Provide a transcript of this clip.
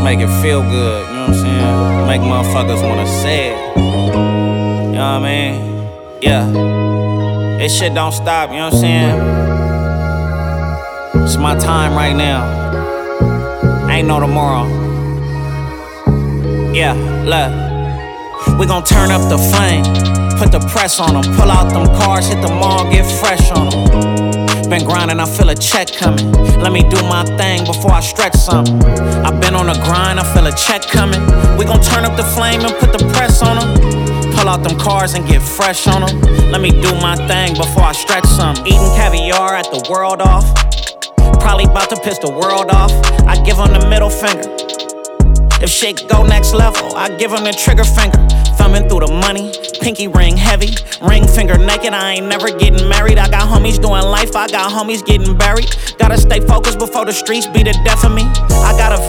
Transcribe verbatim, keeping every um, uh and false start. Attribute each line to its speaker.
Speaker 1: make it feel good, you know what I'm saying? Make motherfuckers wanna say it. You know what I mean? Yeah. This shit don't stop, you know what I'm saying? It's my time right now. Ain't no tomorrow. Yeah, look. We gon' turn up the flame, put the press on them, pull out them cars, hit the mall, get fresh on them. Been grinding, I feel a check coming. Let me do my thing before I stretch something. I've been on the grind, I feel a check coming. We gon' turn up the flame and put the press on them. Pull out them cars and get fresh on them. Let me do my thing before I stretch something. Eating caviar at the world off. Probably about to piss the world off. I give them the middle finger. If shit go next level, I give them the trigger finger. Thumbing through the money, pinky ring heavy, ring finger naked. I ain't never getting married. I got homies doing life, I got homies getting buried. Gotta stay focused before the streets be the death of me. I got a